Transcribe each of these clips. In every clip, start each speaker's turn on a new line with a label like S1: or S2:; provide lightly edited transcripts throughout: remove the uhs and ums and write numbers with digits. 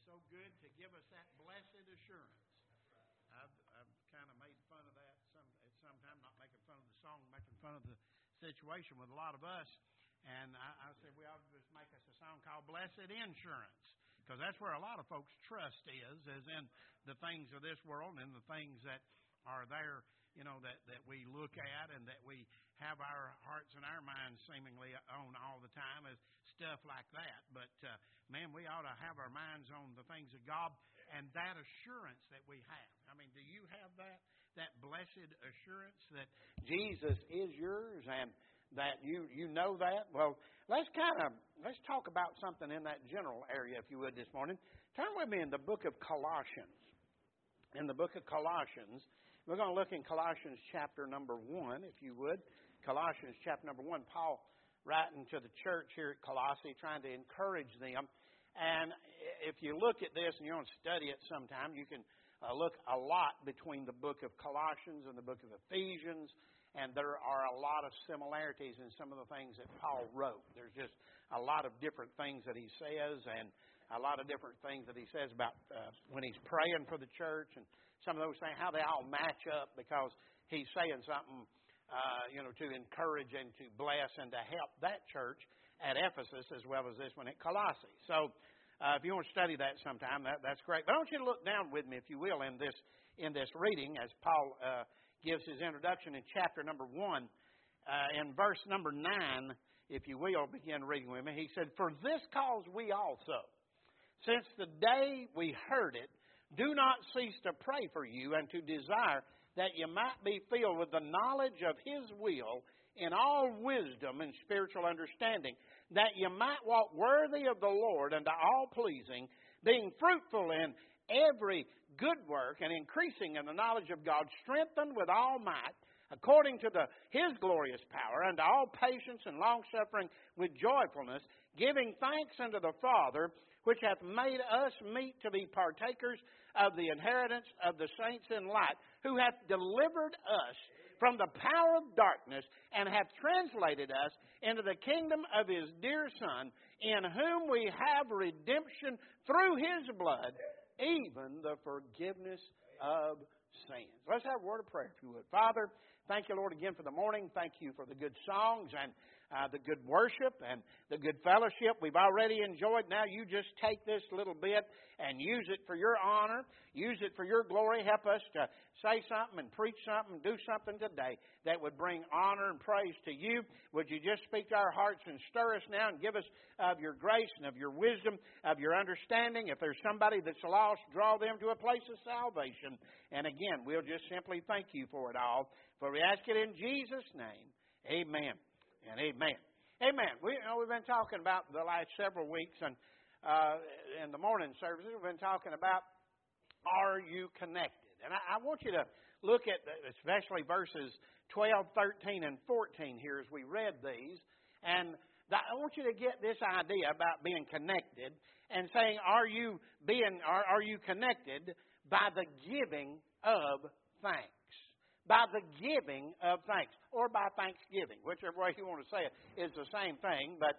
S1: so good to give us that blessed assurance. I've kind of made fun of that at some time, not making fun of the song, making fun of the situation with a lot of us. And I said we ought to just make us a song called Blessed Insurance, because that's where a lot of folks' trust is in the things of this world and the things that are there, that we look at and that we have our hearts and our minds seemingly on all the time, is stuff like that. But, man, we ought to have our minds on the things of God and that assurance that we have. I mean, do you have that blessed assurance that Jesus is yours and that you know that? Well, let's talk about something in that general area, if you would, this morning. Turn with me in the book of Colossians. In the book of Colossians, we're going to look in Colossians chapter number 1, if you would. Colossians chapter number 1, Paul writing to the church here at Colossae, trying to encourage them. And if you look at this and you want to study it sometime, you can look a lot between the book of Colossians and the book of Ephesians. And there are a lot of similarities in some of the things that Paul wrote. There's just a lot of different things that he says, and a lot of different things that he says about when he's praying for the church, and some of those things, how they all match up, because he's saying something, to encourage and to bless and to help that church at Ephesus as well as this one at Colossae. So if you want to study that sometime, that's great. But I want you to look down with me, if you will, in this reading as Paul gives his introduction in chapter number 1. In verse number 9, if you will, begin reading with me. He said, "For this cause we also, since the day we heard it, do not cease to pray for you and to desire that you might be filled with the knowledge of His will in all wisdom and spiritual understanding, that you might walk worthy of the Lord unto all pleasing, being fruitful in every good work and increasing in the knowledge of God, strengthened with all might, according to His glorious power, unto all patience and longsuffering with joyfulness, giving thanks unto the Father, which hath made us meet to be partakers of the inheritance of the saints in light, who hath delivered us from the power of darkness, and hath translated us into the kingdom of His dear Son, in whom we have redemption through His blood, even the forgiveness of sins." Let's have a word of prayer, if you would. Father, thank you, Lord, again for the morning. Thank you for the good songs and the good worship and the good fellowship we've already enjoyed. Now you just take this little bit and use it for your honor. Use it for your glory. Help us to say something and preach something, do something today that would bring honor and praise to you. Would you just speak to our hearts and stir us now and give us of your grace and of your wisdom, of your understanding. If there's somebody that's lost, draw them to a place of salvation. And again, we'll just simply thank you for it all. For we ask it in Jesus' name. Amen and amen. Amen. We've been talking about the last several weeks, and in the morning services, we've been talking about, are you connected? And I want you to look at especially verses 12, 13, and 14 here as we read these. And I want you to get this idea about being connected and saying, are you connected by the giving of thanks? By the giving of thanks, or by thanksgiving, whichever way you want to say it, is the same thing. But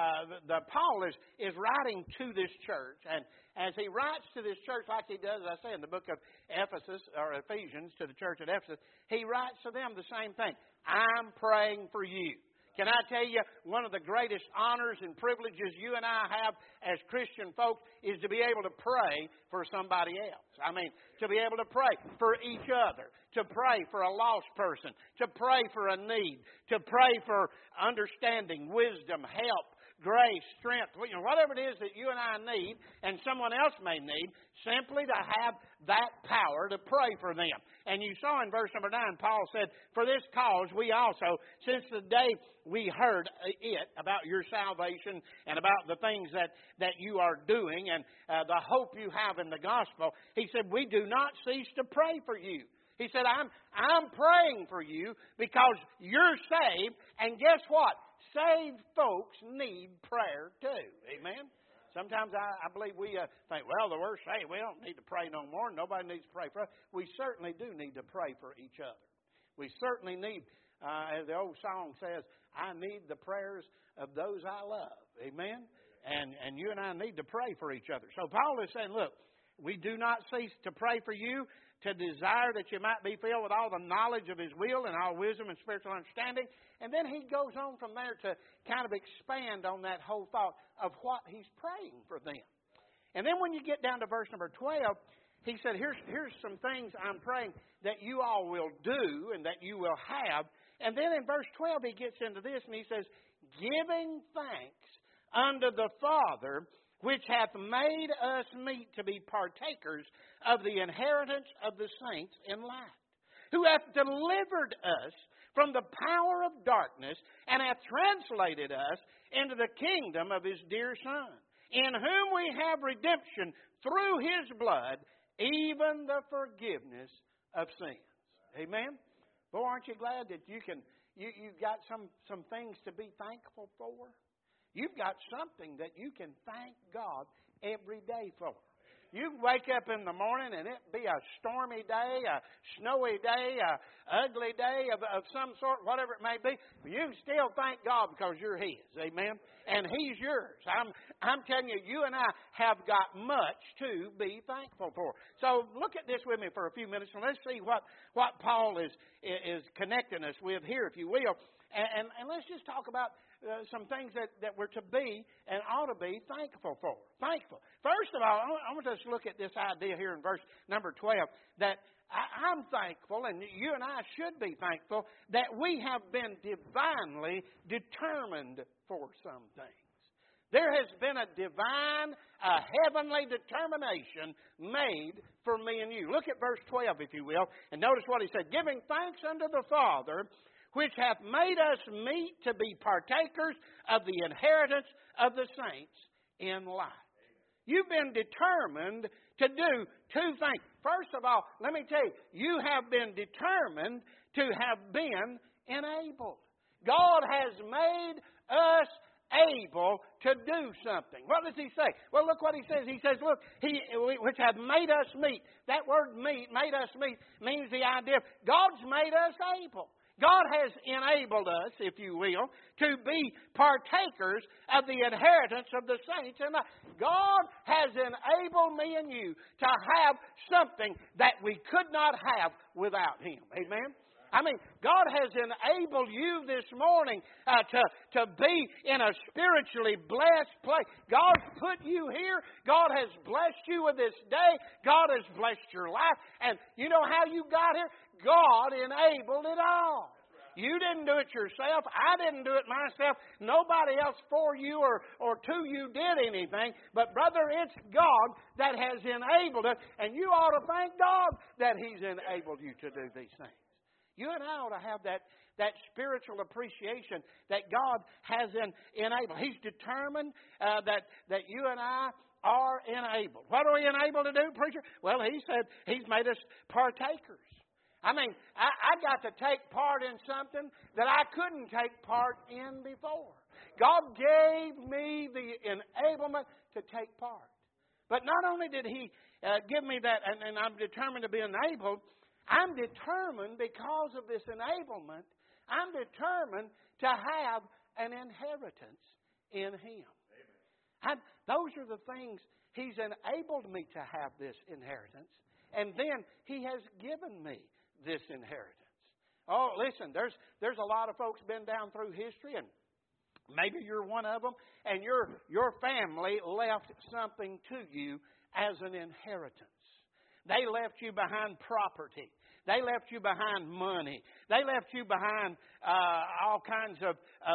S1: Paul is writing to this church, and as he writes to this church, like he does, as I say, in the book of Ephesus or Ephesians to the church at Ephesus, he writes to them the same thing. I'm praying for you. Can I tell you, one of the greatest honors and privileges you and I have as Christian folks is to be able to pray for somebody else. I mean, to be able to pray for each other, to pray for a lost person, to pray for a need, to pray for understanding, wisdom, help, grace, strength, whatever it is that you and I need and someone else may need, simply to have that power to pray for them. And you saw in verse number 9, Paul said, "For this cause we also, since the day we heard it about your salvation and about the things that you are doing and the hope you have in the gospel," he said, "we do not cease to pray for you." He said, I'm praying for you because you're saved, and guess what? Saved folks need prayer too. Amen? Sometimes I believe we think, well, the we're saved, we don't need to pray no more. Nobody needs to pray for us. We certainly do need to pray for each other. We certainly need, as the old song says, I need the prayers of those I love. Amen? And And you and I need to pray for each other. So Paul is saying, look, we do not cease to pray for you, to desire that you might be filled with all the knowledge of His will and all wisdom and spiritual understanding. And then he goes on from there to kind of expand on that whole thought of what he's praying for them. And then when you get down to verse number 12, he said, here's some things I'm praying that you all will do and that you will have. And then in verse 12 he gets into this and he says, giving thanks unto the Father, which hath made us meet to be partakers of the inheritance of the saints in light, who hath delivered us from the power of darkness, and hath translated us into the kingdom of His dear Son, in whom we have redemption through His blood, even the forgiveness of sins. Amen? Boy, aren't you glad that you've got some things to be thankful for? You've got something that you can thank God every day for. You wake up in the morning and it be a stormy day, a snowy day, a ugly day of some sort, whatever it may be. But you can still thank God because you're His. Amen? And He's yours. I'm telling you, you and I have got much to be thankful for. So look at this with me for a few minutes and let's see what Paul is connecting us with here, if you will. And let's just talk about some things that we're to be and ought to be thankful for. Thankful. First of all, I want us to look at this idea here in verse number 12 that I'm thankful, and you and I should be thankful, that we have been divinely determined for some things. There has been a divine, a heavenly determination made for me and you. Look at verse 12, if you will, and notice what he said. Giving thanks unto the Father, which hath made us meet to be partakers of the inheritance of the saints in light. You've been determined to do two things. First of all, let me tell you, you have been determined to have been enabled. God has made us able to do something. What does He say? Well, look what He says. He says, look, which hath made us meet. That word meet, made us meet, means the idea of God's made us able. God has enabled us, if you will, to be partakers of the inheritance of the saints. And God has enabled me and you to have something that we could not have without Him. Amen? I mean, God has enabled you this morning to be in a spiritually blessed place. God's put you here. God has blessed you with this day. God has blessed your life. And you know how you got here? God enabled it all. You didn't do it yourself. I didn't do it myself. Nobody else for you or to you did anything. But brother, it's God that has enabled us. And you ought to thank God that He's enabled you to do these things. You and I ought to have that spiritual appreciation that God has enabled. He's determined that you and I are enabled. What are we enabled to do, preacher? Well, He said He's made us partakers. I mean, I got to take part in something that I couldn't take part in before. God gave me the enablement to take part. But not only did He give me that, and I'm determined to be enabled, I'm determined because of this enablement, I'm determined to have an inheritance in Him. Those are the things He's enabled me to have this inheritance. And then He has given me this inheritance. Oh, listen, there's a lot of folks been down through history, and maybe you're one of them, and your family left something to you as an inheritance. They left you behind property. They left you behind money. They left you behind all kinds of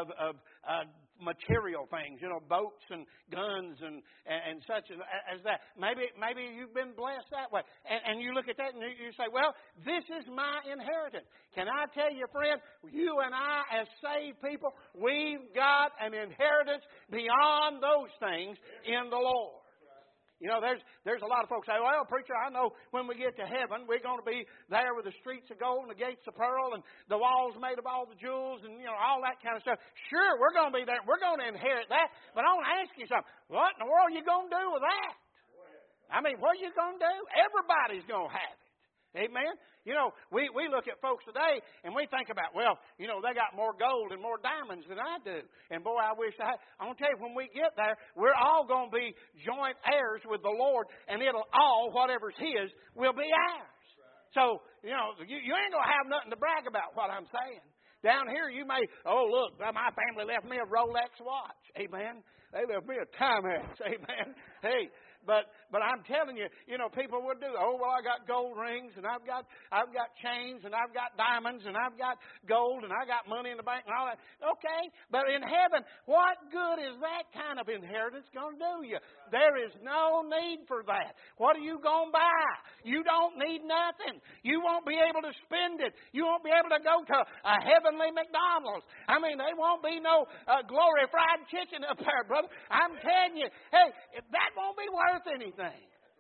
S1: material things, boats and guns and such as that. Maybe you've been blessed that way. And you look at that and you say, well, this is my inheritance. Can I tell you, friend, you and I as saved people, we've got an inheritance beyond those things in the Lord. There's a lot of folks say, well, preacher, I know when we get to heaven, we're going to be there with the streets of gold and the gates of pearl and the walls made of all the jewels and, all that kind of stuff. Sure, we're going to be there. We're going to inherit that. But I want to ask you something. What in the world are you going to do with that? I mean, what are you going to do? Everybody's going to have it. Amen? We look at folks today and we think about, well, they got more gold and more diamonds than I do. And boy, I wish I'm going to tell you, when we get there, we're all going to be joint heirs with the Lord, and it'll all, whatever's His, will be ours. So, you ain't going to have nothing to brag about what I'm saying. Down here, you may, look, my family left me a Rolex watch. Amen. They left me a Timex. Amen. Hey, but I'm telling you, people would do, I got gold rings, and I've got chains, and I've got diamonds, and I've got gold, and I got money in the bank, and all that. Okay, but in heaven, what good is that kind of inheritance going to do you? There is no need for that. What are you going to buy? You don't need nothing. You won't be able to spend it. You won't be able to go to a heavenly McDonald's. I mean, there won't be no glory fried chicken up there, brother. I'm telling you, hey, that won't be worth anything.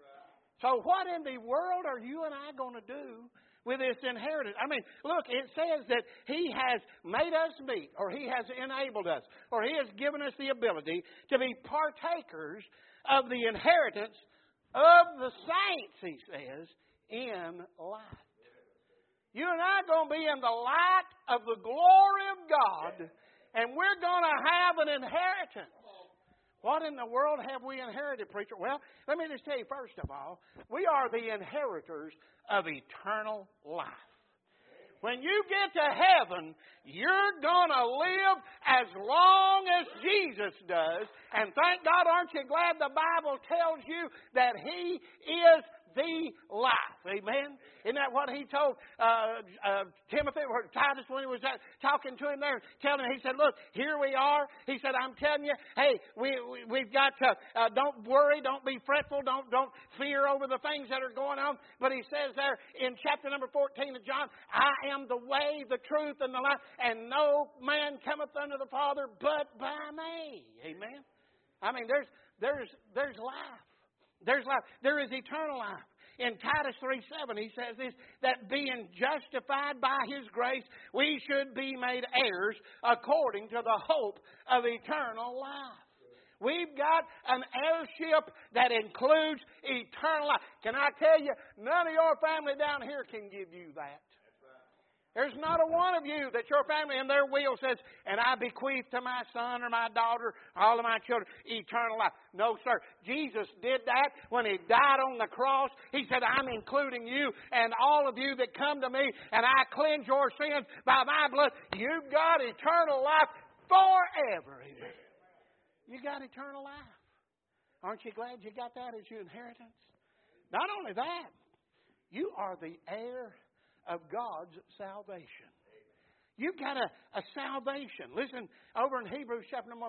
S1: So what in the world are you and I going to do with this inheritance? I mean, look, it says that He has made us meet, or He has enabled us, or He has given us the ability to be partakers of the inheritance of the saints, He says, in light. You and I are going to be in the light of the glory of God, and we're going to have an inheritance. What in the world have we inherited, preacher? Well, let me just tell you, first of all, we are the inheritors of eternal life. When you get to heaven, you're going to live as long as Jesus does. And thank God, aren't you glad the Bible tells you that He is the life? Amen? Isn't that what He told Timothy or Titus when He was talking to him there? Telling him, He said, look, here we are. He said, I'm telling you, hey, we've got to, don't worry, don't be fretful, don't fear over the things that are going on. But He says there in chapter number 14 of John, I am the way, the truth, and the life, and no man cometh unto the Father but by me. Amen? I mean, there's life. There's life. There is eternal life. In Titus 3:7, he says this, that being justified by His grace, we should be made heirs according to the hope of eternal life. We've got an heirship that includes eternal life. Can I tell you, none of your family down here can give you that. There's not a one of you that your family in their will says, and I bequeath to my son or my daughter, all of my children, eternal life. No, sir. Jesus did that when He died on the cross. He said, I'm including you and all of you that come to me, and I cleanse your sins by my blood. You've got eternal life forever. Amen. You got eternal life. Aren't you glad you got that as your inheritance? Not only that, you are the heir of God's salvation. You've got a salvation. Listen, over in Hebrews chapter 1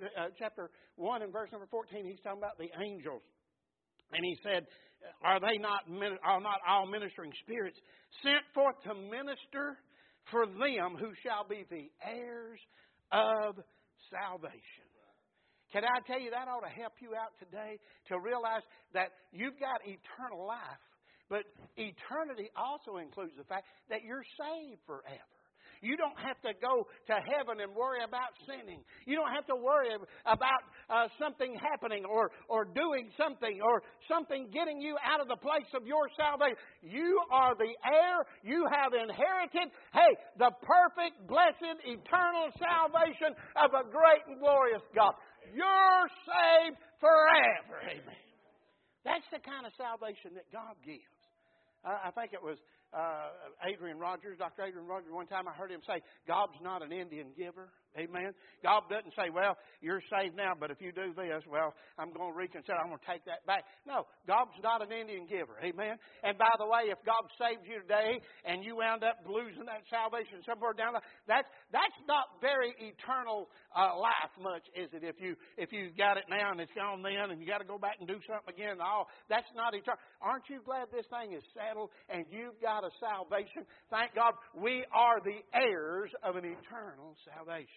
S1: and verse number 14, he's talking about the angels. And he said, are not all ministering spirits sent forth to minister for them who shall be the heirs of salvation? Can I tell you, that ought to help you out today to realize that you've got eternal life. But eternity also includes the fact that you're saved forever. You don't have to go to heaven and worry about sinning. You don't have to worry about something happening or doing something or something getting you out of the place of your salvation. You are the heir. You have inherited, the perfect, blessed, eternal salvation of a great and glorious God. You're saved forever. Amen. That's the kind of salvation that God gives. I think it was Dr. Adrian Rogers, one time I heard him say, God's not an Indian giver. Amen. God doesn't say, well, you're saved now, but if you do this, well, I'm going to reconsider. I'm going to take that back. No, God's not an Indian giver. Amen. And by the way, if God saved you today and you wound up losing that salvation somewhere down the line, that's not very eternal life much, is it? If you got it now and it's gone then and you got to go back and do something again and all, that's not eternal. Aren't you glad this thing is settled and you've got a salvation? Thank God we are the heirs of an eternal salvation.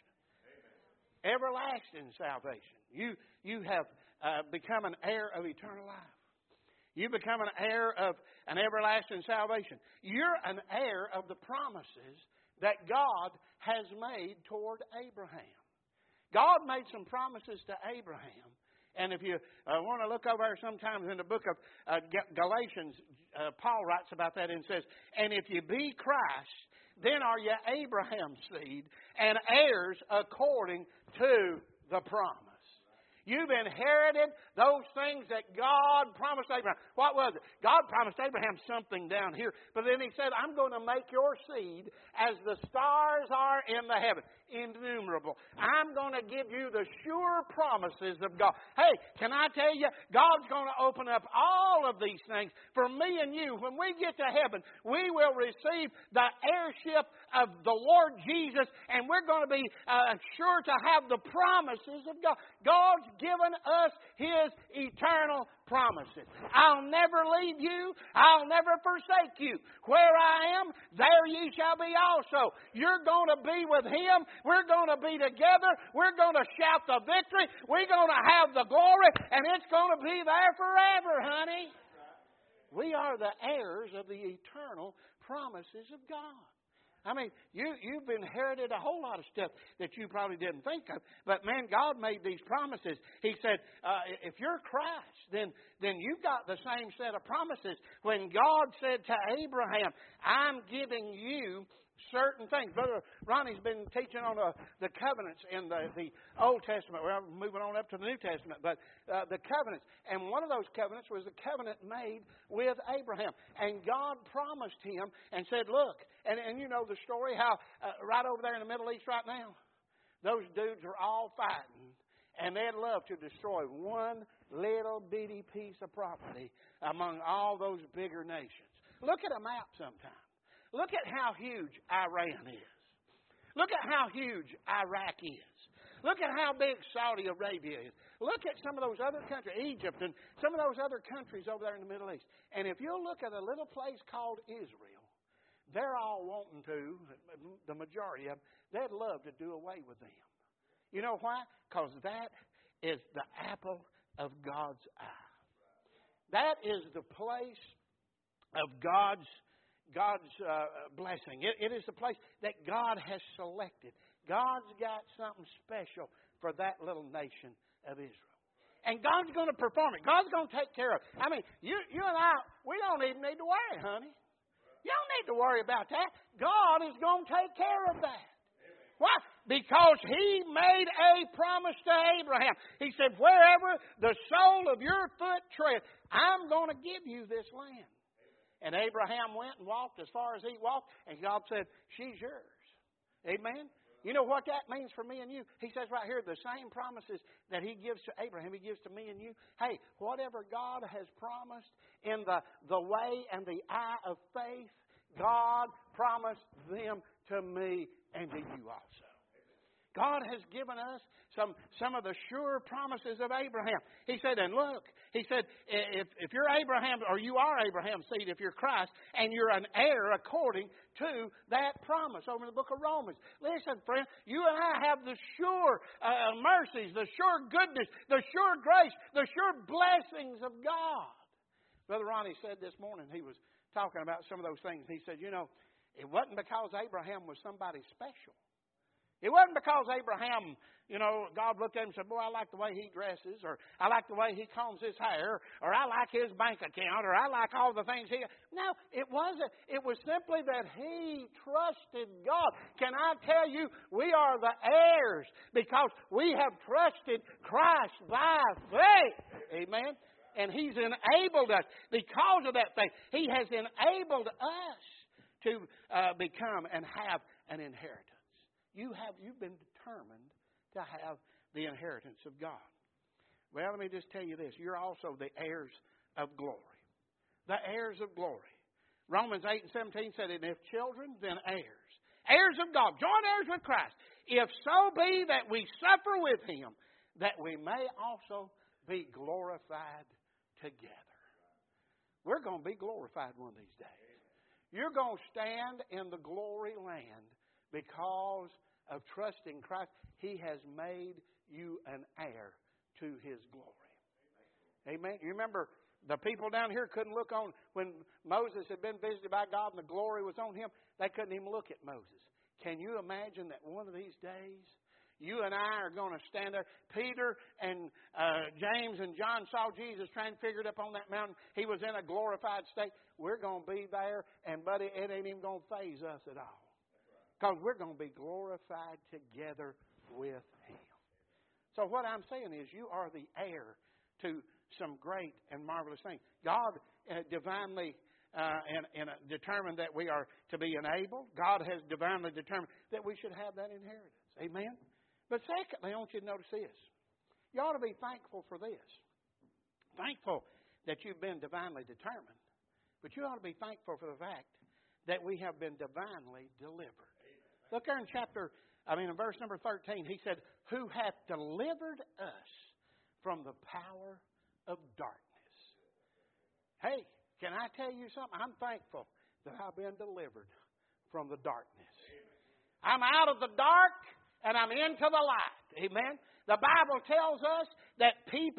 S1: Everlasting salvation. You have become an heir of eternal life. You become an heir of an everlasting salvation. You're an heir of the promises that God has made toward Abraham. God made some promises to Abraham. And if you want to look over there sometimes in the book of Galatians, Paul writes about that and says, and if you be Christ, then are you Abraham's seed and heirs according to the promise. You've inherited those things that God promised Abraham. What was it? God promised Abraham something down here. But then He said, I'm going to make your seed as the stars are in the heaven. Innumerable. I'm going to give you the sure promises of God. Hey, can I tell you, God's going to open up all of these things for me and you. When we get to heaven, we will receive the heirship of the Lord Jesus, and we're going to be sure to have the promises of God. God's given us His eternal promises. I'll never leave you. I'll never forsake you. Where I am, there ye shall be also. You're going to be with Him. We're going to be together. We're going to shout the victory. We're going to have the glory, and it's going to be there forever, honey. We are the heirs of the eternal promises of God. I mean, you've inherited a whole lot of stuff that you probably didn't think of. But, man, God made these promises. He said, if you're Christ, then you've got the same set of promises. When God said to Abraham, I'm giving you certain things. Brother Ronnie's been teaching on the covenants in the Old Testament. We're moving on up to the New Testament. But the covenants. And one of those covenants was the covenant made with Abraham. And God promised him and said, look, and you know the story how right over there in the Middle East right now, those dudes are all fighting. And they'd love to destroy one little bitty piece of property among all those bigger nations. Look at a map sometime. Look at how huge Iran is. Look at how huge Iraq is. Look at how big Saudi Arabia is. Look at some of those other countries, Egypt and some of those other countries over there in the Middle East. And if you look at a little place called Israel, they're all wanting to, the majority of them, they'd love to do away with them. You know why? Because that is the apple of God's eye. That is the place of God's blessing. It is the place that God has selected. God's got something special for that little nation of Israel. And God's going to perform it. God's going to take care of it. I mean, you and I, we don't even need to worry, honey. You don't need to worry about that. God is going to take care of that. Why? Because He made a promise to Abraham. He said, wherever the sole of your foot treads, I'm going to give you this land. And Abraham went and walked as far as he walked, and God said, she's yours. Amen? You know what that means for me and you? He says right here, the same promises that He gives to Abraham, He gives to me and you. Hey, whatever God has promised in the way and the eye of faith, God promised them to me and to you also. God has given us some of the sure promises of Abraham. He said, and look, He said, if you're Abraham, or you are Abraham's seed, if you're Christ, and you're an heir according to that promise over in the book of Romans. Listen, friend, you and I have the sure mercies, the sure goodness, the sure grace, the sure blessings of God. Brother Ronnie said this morning, he was talking about some of those things. He said, you know, it wasn't because Abraham was somebody special. It wasn't because Abraham, you know, God looked at him and said, boy, I like the way he dresses, or I like the way he combs his hair, or I like his bank account, or I like all the things he... No, it wasn't. It was simply that he trusted God. Can I tell you, we are the heirs because we have trusted Christ by faith. Amen? And He's enabled us. Because of that faith, He has enabled us to become and have an inheritance. You've been determined to have the inheritance of God. Well, let me just tell you this. You're also the heirs of glory. The heirs of glory. Romans 8 and 17 said, and if children, then heirs. Heirs of God. Joint heirs with Christ. If so be that we suffer with Him, that we may also be glorified together. We're going to be glorified one of these days. You're going to stand in the glory land because of trusting Christ. He has made you an heir to His glory. Amen. You remember the people down here couldn't look on when Moses had been visited by God and the glory was on him. They couldn't even look at Moses. Can you imagine that one of these days you and I are going to stand there? Peter and James and John saw Jesus trying to figure it up on that mountain. He was in a glorified state. We're going to be there, and buddy, it ain't even going to faze us at all. Because we're going to be glorified together with Him. So what I'm saying is you are the heir to some great and marvelous things. God divinely determined that we are to be enabled. God has divinely determined that we should have that inheritance. Amen? But secondly, I want you to notice this. You ought to be thankful for this. Thankful that you've been divinely determined. But you ought to be thankful for the fact that we have been divinely delivered. Look there in verse number 13. He said, who hath delivered us from the power of darkness. Hey, can I tell you something? I'm thankful that I've been delivered from the darkness. I'm out of the dark and I'm into the light. Amen. The Bible tells us that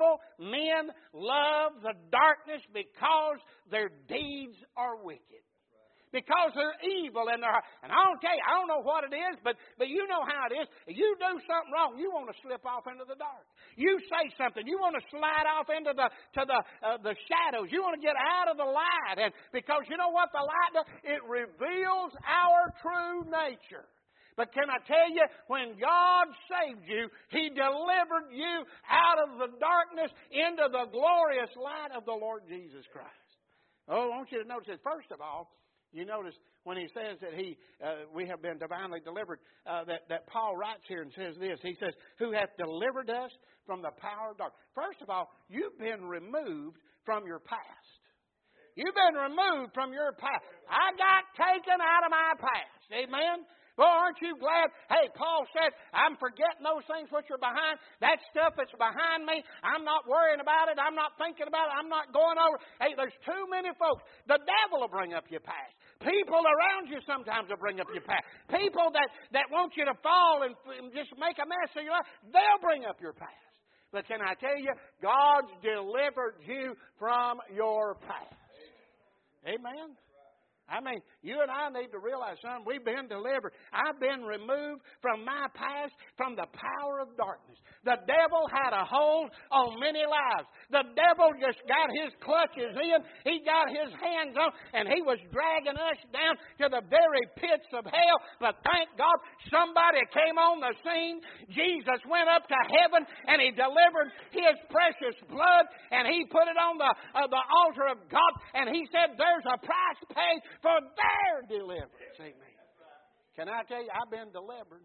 S1: men love the darkness because their deeds are wicked. Because they're evil in their heart. And I'll tell you, I don't know what it is, but you know how it is. If you do something wrong, you want to slip off into the dark. You say something, you want to slide off into the shadows. You want to get out of the light. And because you know what the light does? It reveals our true nature. But can I tell you, when God saved you, He delivered you out of the darkness into the glorious light of the Lord Jesus Christ. Oh, I want you to notice this. First of all, you notice when he says that we have been divinely delivered, that Paul writes here and says this. He says, who hath delivered us from the power of darkness. First of all, you've been removed from your past. You've been removed from your past. I got taken out of my past. Amen? Well, aren't you glad? Hey, Paul said, I'm forgetting those things which are behind. That stuff that's behind me, I'm not worrying about it. I'm not thinking about it. I'm not going over. Hey, there's too many folks. The devil will bring up your past. People around you sometimes will bring up your past. People that want you to fall and just make a mess of your life, they'll bring up your past. But can I tell you, God's delivered you from your past. Amen. I mean, you and I need to realize something. We've been delivered. I've been removed from my past, from the power of darkness. The devil had a hold on many lives. The devil just got his clutches in. He got his hands on, and he was dragging us down to the very pits of hell. But thank God, somebody came on the scene. Jesus went up to heaven, and He delivered His precious blood, and He put it on the altar of God, and He said, there's a price paid for their deliverance. Amen. Can I tell you, I've been delivered.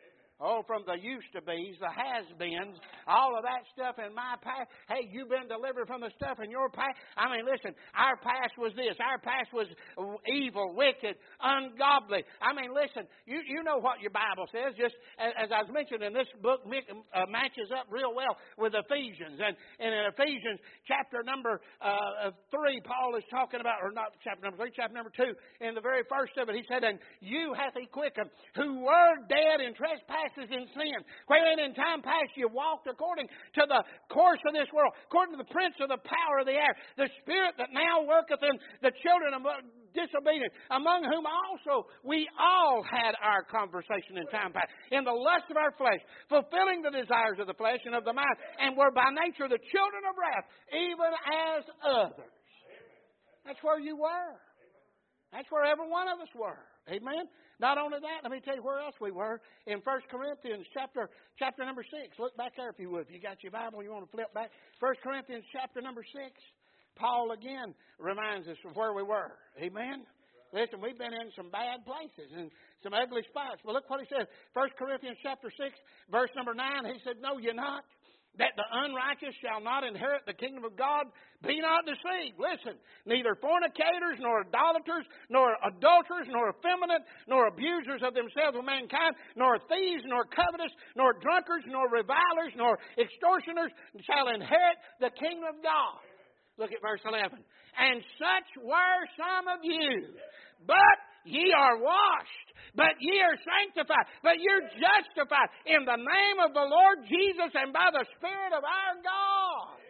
S1: Oh, from the used-to-be's, the has-beens, all of that stuff in my past. Hey, you've been delivered from the stuff in your past. I mean, listen, our past was this. Our past was evil, wicked, ungodly. I mean, listen, you know what your Bible says. Just as I was mentioning, this book matches up real well with Ephesians. And in Ephesians chapter number 3, Paul is talking about, or not chapter number 3, chapter number 2, in the very first of it, he said, and you hath He quickened, who were dead in trespasses in sin, wherein in time past you walked according to the course of this world, according to the prince of the power of the air, the spirit that now worketh in the children of disobedience, among whom also we all had our conversation in time past, in the lust of our flesh, fulfilling the desires of the flesh and of the mind, and were by nature the children of wrath, even as others. That's where you were. That's where every one of us were. Amen? Not only that, let me tell you where else we were. In 1 Corinthians chapter number 6. Look back there if you would. If you got your Bible, you want to flip back. 1 Corinthians chapter number 6. Paul again reminds us of where we were. Amen? Listen, we've been in some bad places and some ugly spots. But look what he says. 1 Corinthians chapter 6, verse number 9. He said, know ye not that the unrighteous shall not inherit the kingdom of God? Be not deceived. Listen, neither fornicators, nor idolaters, nor adulterers, nor effeminate, nor abusers of themselves of mankind, nor thieves, nor covetous, nor drunkards, nor revilers, nor extortioners shall inherit the kingdom of God. Look at verse 11. And such were some of you, but ye are washed, but ye are sanctified, but you're justified in the name of the Lord Jesus and by the Spirit of our God.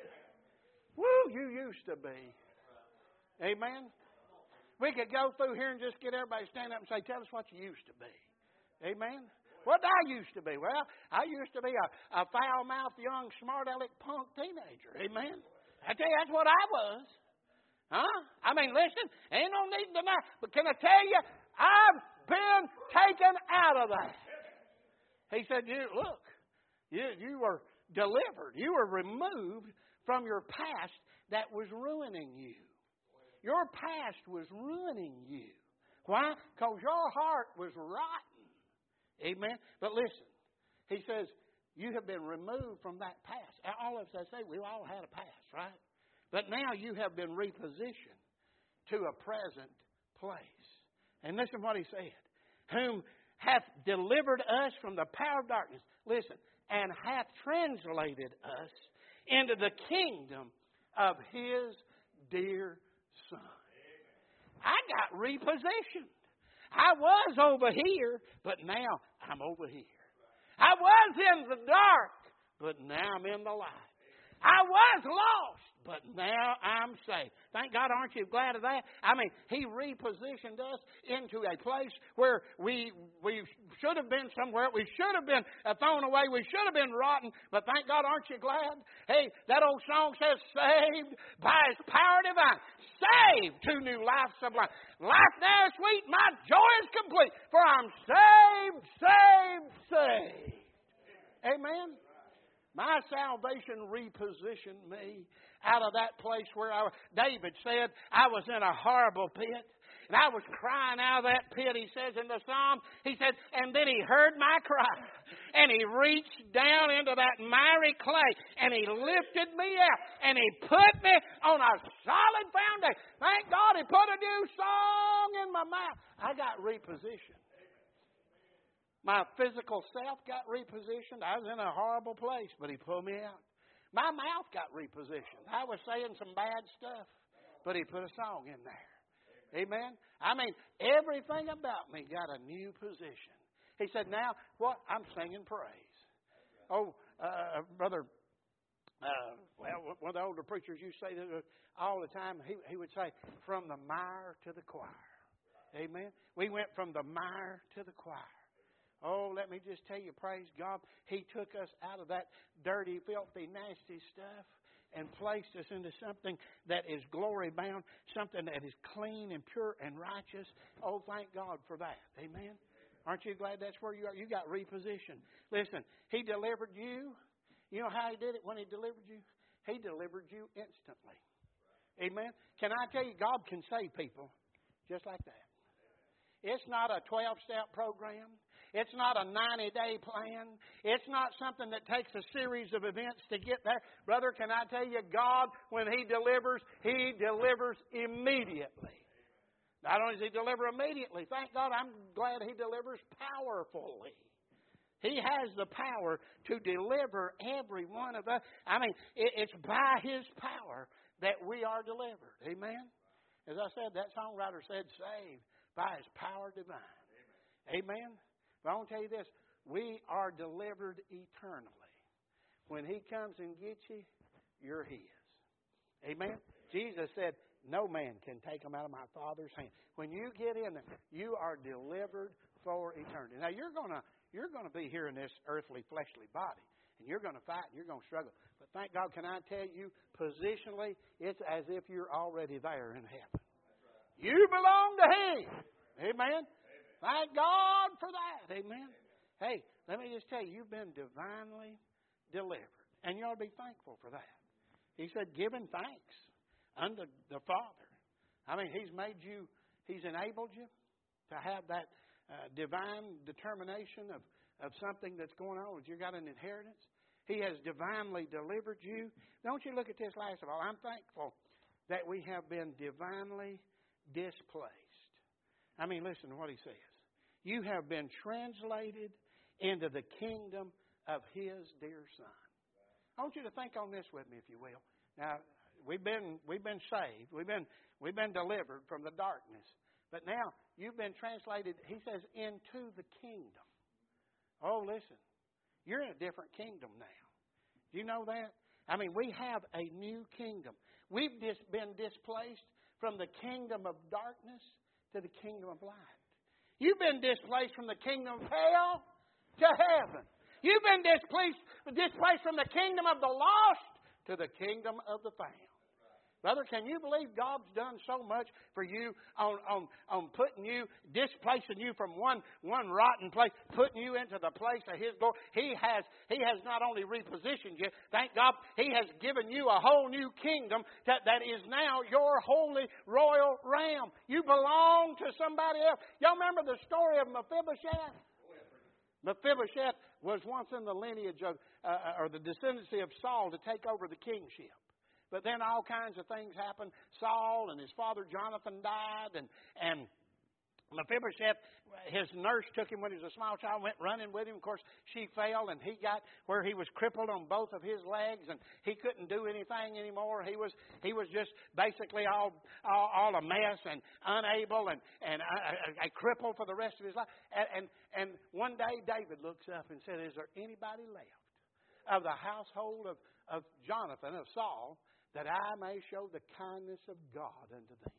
S1: Woo, you used to be. Amen. We could go through here and just get everybody to stand up and say, tell us what you used to be. Amen. What did I used to be? Well, I used to be a foul-mouthed, young, smart-aleck punk teenager. Amen. I tell you, that's what I was. Huh? I mean, listen, ain't no need to deny. But can I tell you, I've been taken out of that. He said, you were delivered. You were removed from your past that was ruining you. Your past was ruining you. Why? Because your heart was rotten. Amen? But listen, he says, you have been removed from that past. All of us, I say, we all had a past, right? But now you have been repositioned to a present place. And listen what he said. Whom hath delivered us from the power of darkness. Listen. And hath translated us into the kingdom of His dear Son. I got repositioned. I was over here, but now I'm over here. I was in the dark, but now I'm in the light. I was lost, but now I'm saved. Thank God, aren't you glad of that? I mean, He repositioned us into a place where we should have been somewhere. We should have been thrown away. We should have been rotten. But thank God, aren't you glad? Hey, that old song says, saved by His power divine. Saved to new life sublime. Life now is sweet, my joy is complete. For I'm saved, saved, saved. Amen. My salvation repositioned me out of that place where David said, I was in a horrible pit. And I was crying out of that pit, he says in the psalm. He said, and then He heard my cry. And He reached down into that miry clay. And He lifted me out. And He put me on a solid foundation. Thank God He put a new song in my mouth. I got repositioned. My physical self got repositioned. I was in a horrible place, but He pulled me out. My mouth got repositioned. I was saying some bad stuff, but He put a song in there. Amen? I mean, everything about me got a new position. He said, now, what? I'm singing praise. Oh, brother, one of the older preachers used to say that all the time. He would say, from the mire to the choir. Amen? We went from the mire to the choir. Oh, let me just tell you, praise God, He took us out of that dirty, filthy, nasty stuff and placed us into something that is glory-bound, something that is clean and pure and righteous. Oh, thank God for that. Amen? Aren't you glad that's where you are? You got repositioned. Listen, He delivered you. You know how He did it when He delivered you? He delivered you instantly. Amen? Can I tell you, God can save people just like that. It's not a 12-step program. It's not a 90-day plan. It's not something that takes a series of events to get there. Brother, can I tell you, God, when He delivers immediately. Not only does He deliver immediately, thank God, I'm glad He delivers powerfully. He has the power to deliver every one of us. I mean, it's by His power that we are delivered. Amen? As I said, that songwriter said, saved by His power divine. Amen? But I want to tell you this. We are delivered eternally. When He comes and gets you, you're His. Amen? Jesus said, no man can take them out of my Father's hand. When you get in there, you are delivered for eternity. Now, you're going to be here in this earthly, fleshly body. And you're going to fight and you're going to struggle. But thank God, can I tell you, positionally, it's as if you're already there in heaven. You belong to Him. Amen? Thank God for that. Amen? Hey, let me just tell you, you've been divinely delivered. And you ought to be thankful for that. He said, giving thanks unto the Father. I mean, He's made you, He's enabled you to have that divine determination of something that's going on. You got an inheritance. He has divinely delivered you. Don't you look at this last of all. I'm thankful that we have been divinely displaced. I mean, listen to what he says. You have been translated into the kingdom of His dear Son. I want you to think on this with me, if you will. Now, we've been saved. We've been delivered from the darkness. But now you've been translated, he says, into the kingdom. Oh, listen. You're in a different kingdom now. Do you know that? I mean, we have a new kingdom. We've just been displaced from the kingdom of darkness to the kingdom of light. You've been displaced from the kingdom of hell to heaven. You've been displaced from the kingdom of the lost to the kingdom of the found. Brother, can you believe God's done so much for you on putting you, displacing you from one rotten place, putting you into the place of His glory? He has not only repositioned you, thank God, He has given you a whole new kingdom that is now your holy royal realm. You belong to somebody else. Y'all remember the story of Mephibosheth? Mephibosheth was once in the lineage of, or the descendancy of Saul to take over the kingship. But then all kinds of things happened. Saul and his father Jonathan died, and Mephibosheth, his nurse took him when he was a small child, went running with him. Of course, she fell, and he got where he was crippled on both of his legs, and he couldn't do anything anymore. He was just basically all a mess and unable and a cripple for the rest of his life. And one day David looks up and said, "Is there anybody left of the household of Jonathan, of Saul, that I may show the kindness of God unto them?"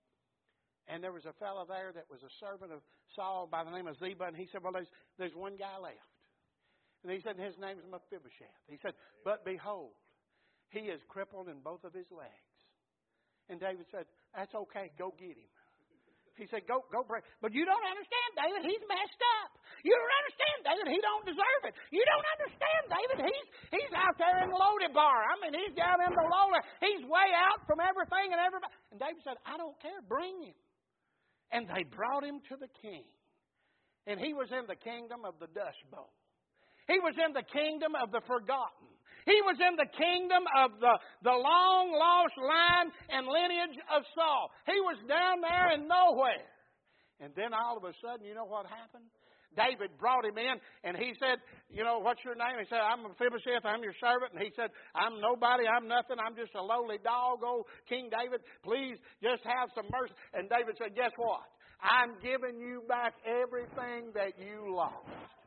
S1: And there was a fellow there that was a servant of Saul by the name of Ziba, and he said, "Well, there's one guy left." And he said, "His name is Mephibosheth." He said, "But behold, he is crippled in both of his legs." And David said, "That's okay, go get him." He said, go bring. But you don't understand, David. He's messed up. You don't understand, David. He don't deserve it. You don't understand, David. He's out there in the loaded bar. I mean, he's down in the lowland. He's way out from everything and everybody. And David said, "I don't care. Bring him." And they brought him to the king. And he was in the kingdom of the dust bowl. He was in the kingdom of the forgotten. He was in the kingdom of the long-lost line and lineage of Saul. He was down there in nowhere. And then all of a sudden, you know what happened? David brought him in, and he said, "What's your name?" He said, "I'm Mephibosheth, I'm your servant." And he said, "I'm nobody, I'm nothing, I'm just a lowly dog. Oh, King David, please just have some mercy." And David said, "Guess what? I'm giving you back everything that you lost."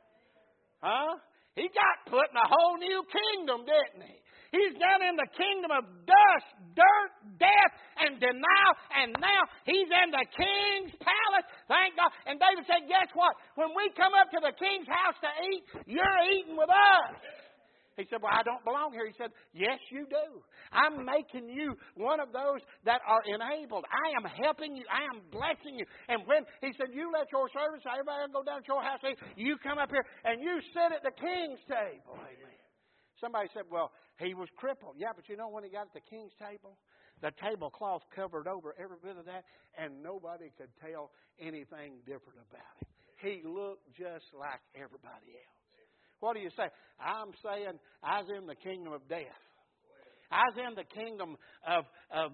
S1: Huh? He got put in a whole new kingdom, didn't he? He's down in the kingdom of dust, dirt, death, and denial. And now he's in the king's palace. Thank God. And David said, "Guess what? When we come up to the king's house to eat, you're eating with us." He said, "Well, I don't belong here." He said, "Yes, you do. I'm making you one of those that are enabled. I am helping you. I am blessing you." And when he said, "You let your servants, everybody go down to your house, you come up here and you sit at the king's table." Amen. Somebody said, "Well, he was crippled." Yeah, but when he got at the king's table, the tablecloth covered over every bit of that, and nobody could tell anything different about him. He looked just like everybody else. What do you say? I'm saying I was in the kingdom of death. I was in the kingdom of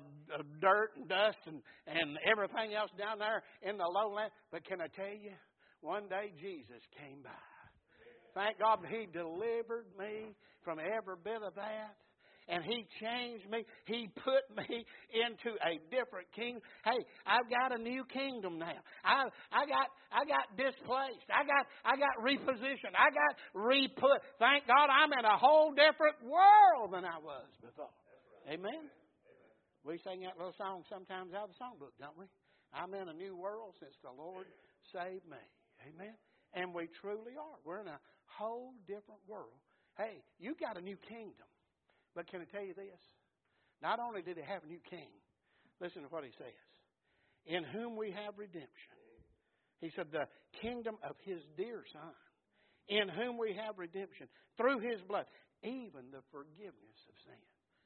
S1: dirt and dust and everything else down there in the lowland. But can I tell you, one day Jesus came by. Thank God He delivered me from every bit of that. And He changed me. He put me into a different kingdom. Hey, I've got a new kingdom now. I got displaced. I got repositioned. I got re-put. Thank God I'm in a whole different world than I was before. Right. Amen? We sing that little song sometimes out of the songbook, don't we? I'm in a new world since the Lord saved me. Amen? And we truly are. We're in a whole different world. Hey, you got a new kingdom. But can I tell you this? Not only did He have a new king, listen to what He says. In whom we have redemption. He said the kingdom of His dear Son. In whom we have redemption. Through His blood. Even the forgiveness of sin.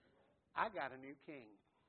S1: I got a new king.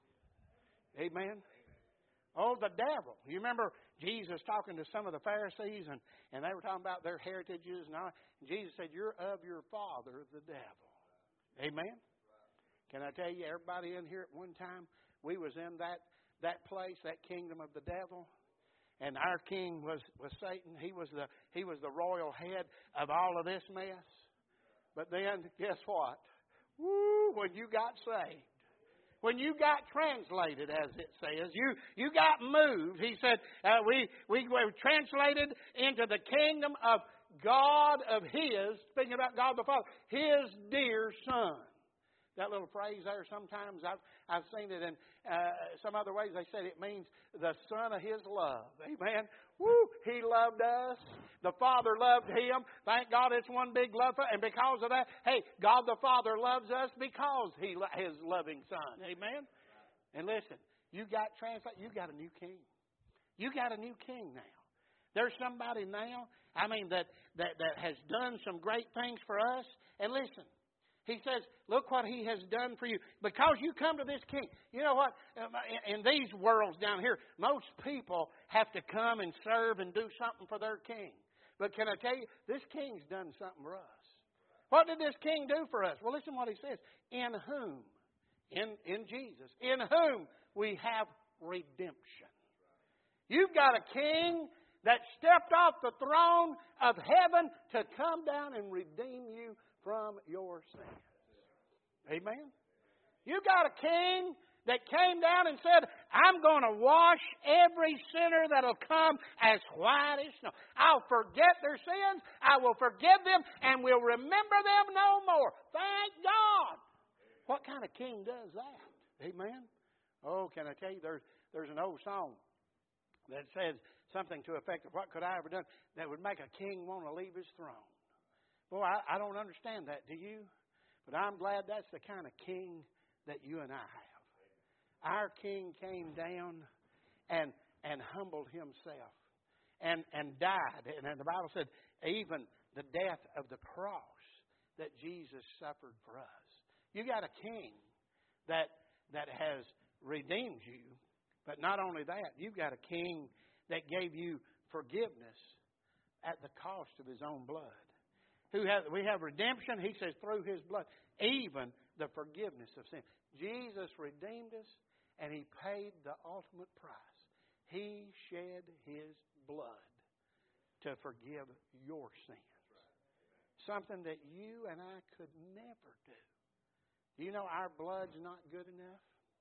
S1: Amen? Oh, the devil. You remember Jesus talking to some of the Pharisees and they were talking about their heritages and all. And Jesus said, "You're of your father, the devil." Amen? Can I tell you, everybody in here at one time, we was in that place, that kingdom of the devil, and our king was Satan. He was the royal head of all of this mess. But then, guess what? Woo! When you got saved, when you got translated, as it says, you got moved. He said, we were translated into the kingdom of God of His, speaking about God the Father, His dear Son. That little phrase there, sometimes I've seen it in some other ways. They said it means the Son of His love. Amen. Woo! He loved us. The Father loved Him. Thank God it's one big love. And because of that, hey, God the Father loves us because His loving Son. Amen. And listen, you got a new king. You got a new king now. There's somebody now, that has done some great things for us. And listen, he says, look what he has done for you. Because you come to this king. You know what? In these worlds down here, most people have to come and serve and do something for their king. But can I tell you, this king's done something for us. What did this king do for us? Well, listen what he says. In whom? In Jesus. In whom we have redemption. You've got a king that stepped off the throne of heaven to come down and redeem you from your sins. Amen? You got a king that came down and said, I'm going to wash every sinner that'll come as white as snow. I'll forget their sins. I will forgive them and will remember them no more. Thank God. What kind of king does that? Amen? Oh, can I tell you, there's an old song that says something to the effect of, what could I ever done that would make a king want to leave his throne? Boy, I don't understand that, do you? But I'm glad that's the kind of king that you and I have. Our king came down and humbled himself and died. And the Bible said even the death of the cross that Jesus suffered for us. You got a king that has redeemed you. But not only that, you've got a king that gave you forgiveness at the cost of his own blood. We have redemption, he says, through his blood. Even the forgiveness of sin. Jesus redeemed us and he paid the ultimate price. He shed his blood to forgive your sins. Something that you and I could never do. You know our blood's not good enough?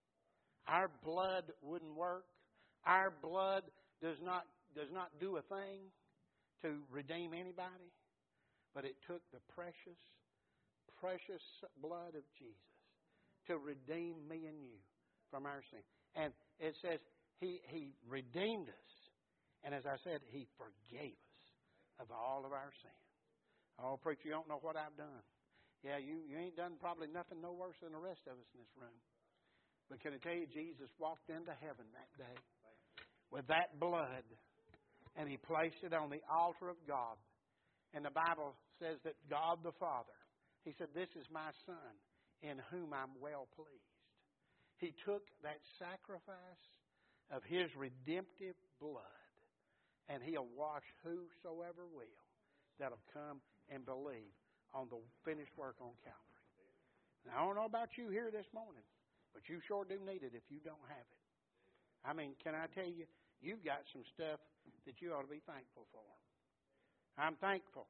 S1: Our blood wouldn't work. Our blood does not do a thing to redeem anybody. But it took the precious, precious blood of Jesus to redeem me and you from our sin. And it says He redeemed us. And as I said, He forgave us of all of our sin. Oh, preacher, you don't know what I've done. Yeah, you ain't done probably nothing no worse than the rest of us in this room. But can I tell you, Jesus walked into heaven that day with that blood, and He placed it on the altar of God. And the Bible says that God the Father, He said, this is my Son in whom I'm well pleased. He took that sacrifice of His redemptive blood, and He'll wash whosoever will that'll come and believe on the finished work on Calvary. Now, I don't know about you here this morning, but you sure do need it if you don't have it. I mean, can I tell you, you've got some stuff that you ought to be thankful for. I'm thankful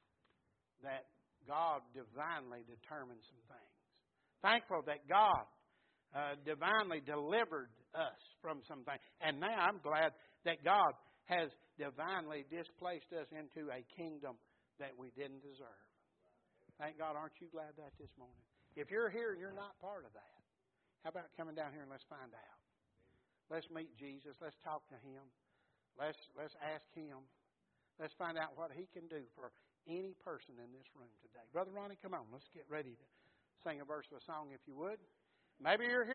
S1: that God divinely determined some things. Thankful that God divinely delivered us from some things. And now I'm glad that God has divinely displaced us into a kingdom that we didn't deserve. Thank God, aren't you glad that this morning? If you're here and you're not part of that, how about coming down here and let's find out? Let's meet Jesus. Let's talk to Him. Let's ask Him. Let's find out what He can do for any person in this room today. Brother Ronnie, come on. Let's get ready to sing a verse of a song if you would. Maybe you're here.